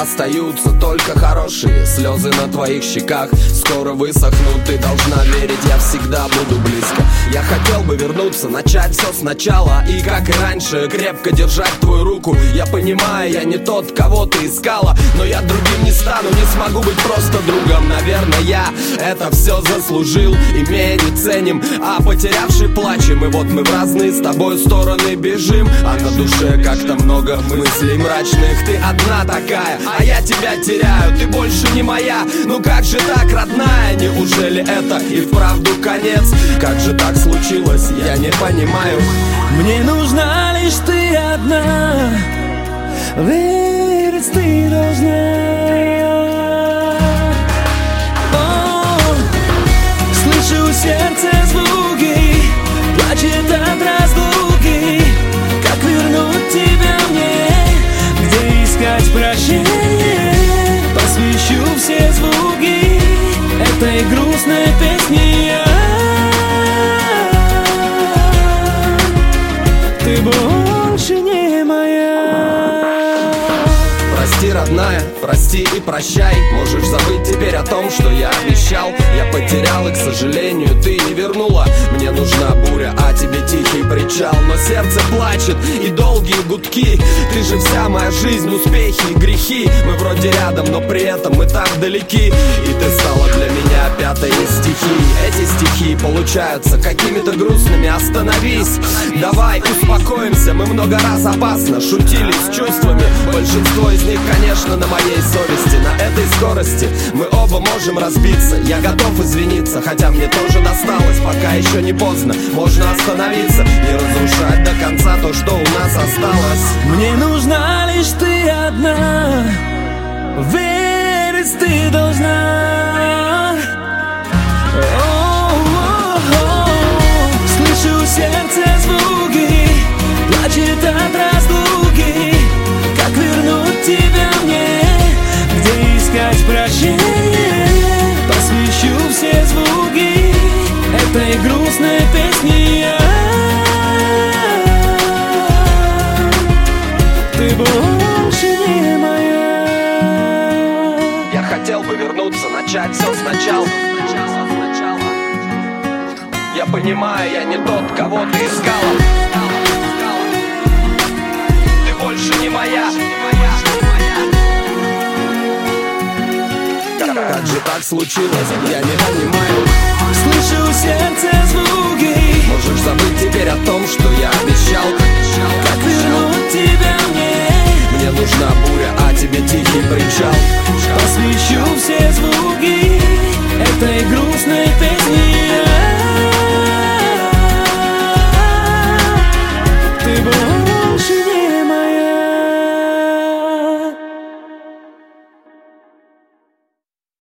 остаются только хорошие слезы на твоих щеках. Скоро высохнут, ты должна верить, я всегда буду близко. Я хотел бы вернуться, начать все сначала и, как и раньше, крепко держать твою руку. Я понимаю, я не тот, кого ты искала, но я другим не стану, не смогу быть просто другом. Наверное, я это все заслужил, имея не ценим, а потерявший плачем. И вот мы в разные с тобой стороны бежим, а на душе как-то много мыслей мрачных. Ты одна такая, а я тебя теряю, ты больше не моя. Ну как же так, родная, неужели это и вправду конец? Как же так случилось, я не понимаю. Мне нужна лишь ты одна, верить ты должна. Слышу в сердце звуки, плачет от разлуки. Как вернуть тебя мне, где искать прощение? Посвящу все звуки этой грустной песни. Ты больше не моя. Прости, родная, прости и прощай. Можешь забыть теперь о том, что я обещал. Я потерял и, к сожалению, ты не вернула. Мне нужна буря, а тебе тихий причал. Но сердце плачет и долгие гудки. Ты же вся моя жизнь, успехи и грехи. Мы вроде рядом, но при этом мы так далеки. И ты стала для меня пятой из стихий. Эти стихи получаются какими-то грустными. Остановись, давай успокоимся. Мы много раз опасно шутили с чувствами. Большинство из них, конечно, на моей совести. На этой скорости мы оба можем разбиться. Я готов извиниться, хотя мне тоже досталось. Пока еще не поздно, можно остановиться, не разрушать до конца то, что у нас осталось. Мне нужна лишь ты одна, верить ты должна. Слышу в сердце звуки, плачет от разлуки. Как вернуть тебя мне, где искать прощение? Посвящу все звуки этой грустной песни. Ты больше не моя. Я хотел бы вернуться, начать все сначала. Я понимаю, я не тот, кого ты искала. Ты больше не моя. Как же так случилось, я не понимаю. Слышу в сердце звуки. Можешь забыть теперь о том, что я обещал.